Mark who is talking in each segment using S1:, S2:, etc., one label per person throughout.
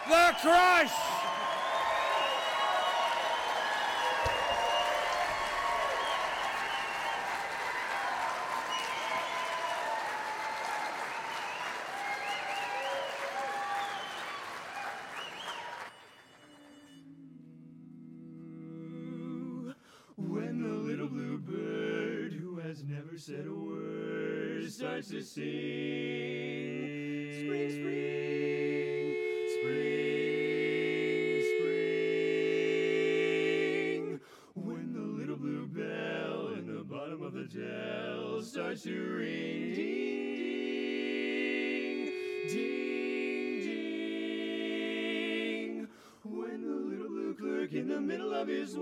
S1: The Crush!
S2: When the little blue bird, who has never said a word, starts to sing, spring, spring, spring, spring. When the little blue bell in the bottom of the dell starts to ring, ding, ding, ding. When the little blue clerk in the middle of his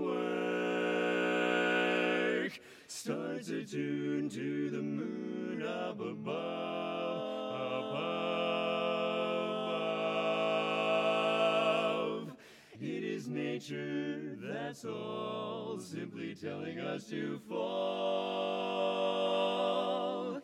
S2: work starts a tune to the moon up above. It is nature, that's all, simply telling us to fall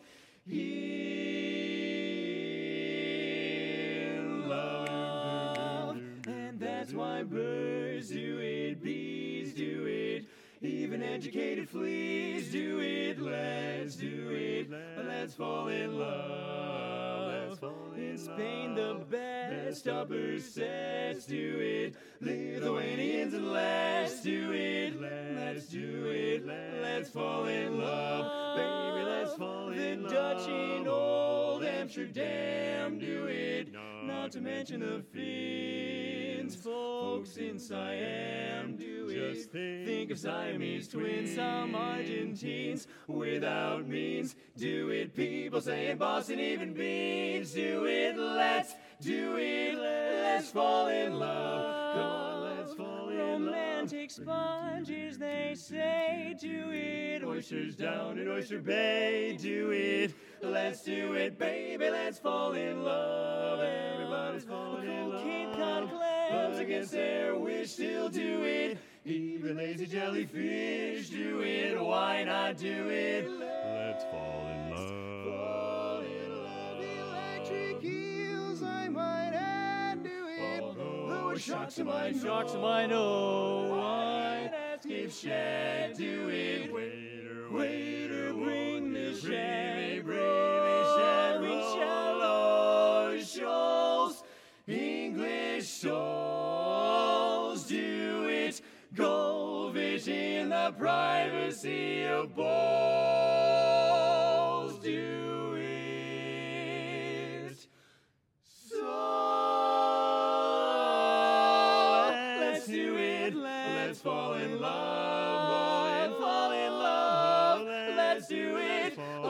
S2: in love. And that's why birds do it, bees do it, even educated fleas do it. Let's do it. Let's fall in love. In Spain, the best upper sets do it. Lithuanians and let's do it. Let's do it. Let's fall in love. Baby, let's fall in love. The Dutch in old Amsterdam do it. Not to mention the Finns, folks in Siam do it. Just think of Siamese twins, some Argentines without means do it. People say in Boston, even beans do it. Let's do it. Let's fall in love. Come on, let's fall in love. Romantic sponges, they say, do it. Oysters down in Oyster Bay, do it. Let's do it, baby. Let's fall in love. Everybody's falling in love. Cape Cod clams against their wish still do it. Even lazy jellyfish do it. Why not do it? Let's fall in love. Fall in love. Electric eels, I might add, do it. Oh, sharks of mine, oh, wine escape shed, do it. Waiter, waiter, bring the shed. Bring me shed. We shallow shoals. English souls, do it. Goldfish in the privacy of bowls, do it. So let's do it. Let's fall in love, boy, and fall in love. Let's do it.